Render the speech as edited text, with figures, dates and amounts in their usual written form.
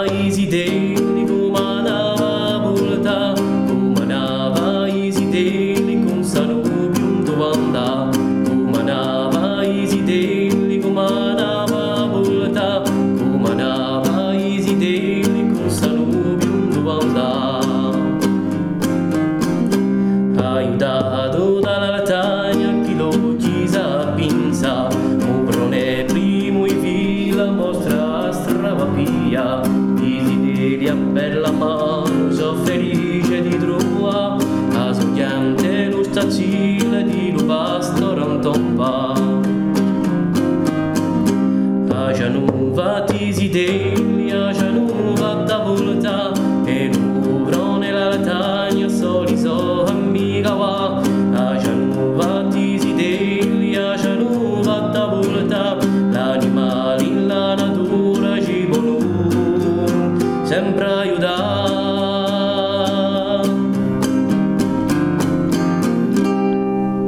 isideli comanava volta, comanava isideli con sanubium dovanda, comanava isideli comanava volta, comanava isideli con sanubium dovanda. Aiutato dalla latagna chi lo chisa pinza, mubrone primo i vila mostra stravapia, isideli a bella mano so felice di trova, a sogliante lo stacile di lo vasto rantompa. A gianuva ti isideli